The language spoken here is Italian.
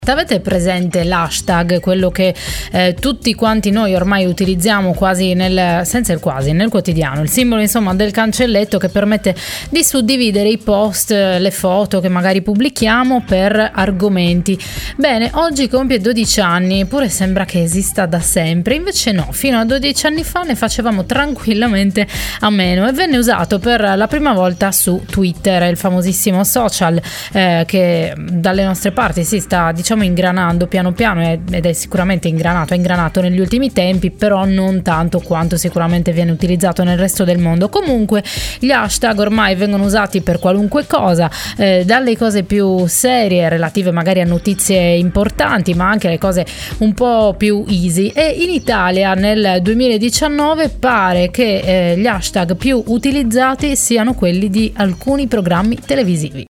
Avete presente l'hashtag, quello che tutti quanti noi ormai utilizziamo nel quotidiano, il simbolo insomma del cancelletto che permette di suddividere i post, le foto che magari pubblichiamo per argomenti. Bene, oggi compie 12 anni, eppure sembra che esista da sempre, invece no, fino a 12 anni fa ne facevamo tranquillamente a meno e venne usato per la prima volta su Twitter, il famosissimo social che dalle nostre parti si sta ingranando piano piano ed è sicuramente ingranato negli ultimi tempi, però non tanto quanto sicuramente viene utilizzato nel resto del mondo. Comunque gli hashtag ormai vengono usati per qualunque cosa, dalle cose più serie relative magari a notizie importanti, ma anche alle cose un po' più easy, e in Italia nel 2019 pare che gli hashtag più utilizzati siano quelli di alcuni programmi televisivi.